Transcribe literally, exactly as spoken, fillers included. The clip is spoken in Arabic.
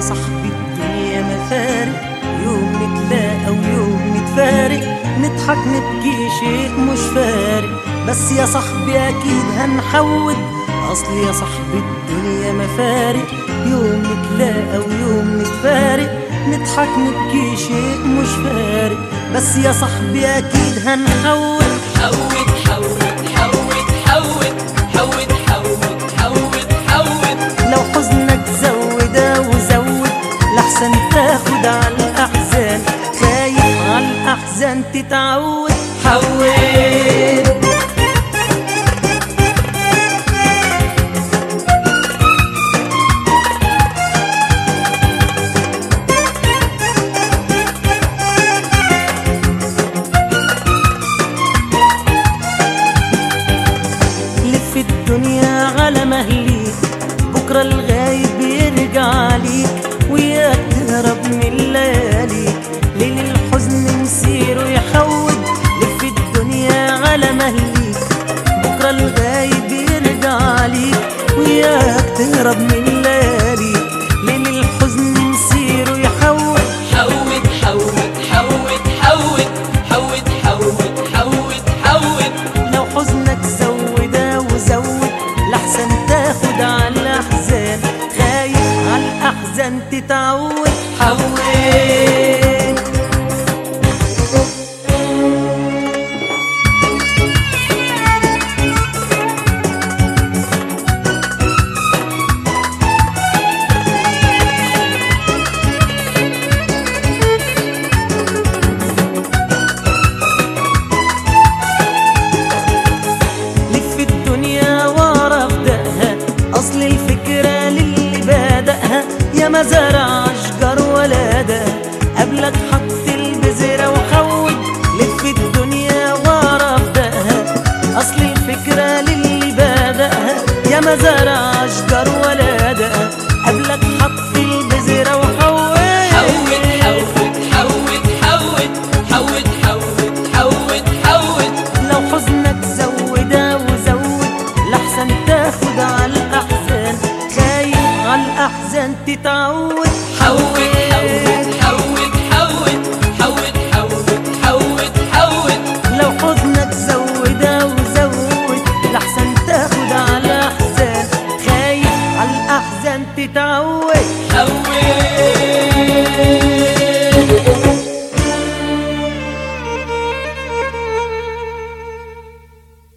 يا صاحبي الدنيا مفارق، يوم نتلاقى ويوم نتفارق، نضحك نبكي شيء مش فارق، بس يا صاحبي اكيد هنحود. اصل يا صاحبي الدنيا مفارق، يوم نتلاقى ويوم نتفارق، نضحك نبكي شيء مش فارق، بس يا صاحبي اكيد هنحود. حود حود حود حود حود حود حود حود لو حزنك زوده وزود، لحسن تاخد على الاحزان، خايف على الاحزان تتعود. حود الدنيا على مهليك، بكرة الغايب يرجع ليك، وياك تهرب من لياليك، ليل الحزن مسيره يحود. لف الدنيا على مهليك، بكرة الغايب يرجع ليك، وياك تهرب من لياليك، ليل الحزن مسيره يحود. حود حود حود حود حود حود حود حود لو حزنك زوده وزود، لحسن تاخد على الأحزان، خايف على الأحزان تتعود. حود أصل الفكرة للي بادئها، يا ما زرع أشجار ولادها، قبلك حط البذرة وحود. لف الدنيا ورا بدأها، أصل الفكرة للي بادئها، يا ما زرع أشجار ولادها، قبلك حط البذرة وحود. حود حود حود حود حود حود حود حود لو حزنك زوده وزود، لحسن تاخد على الأحزان، خايف على الأحزان تتعود. حود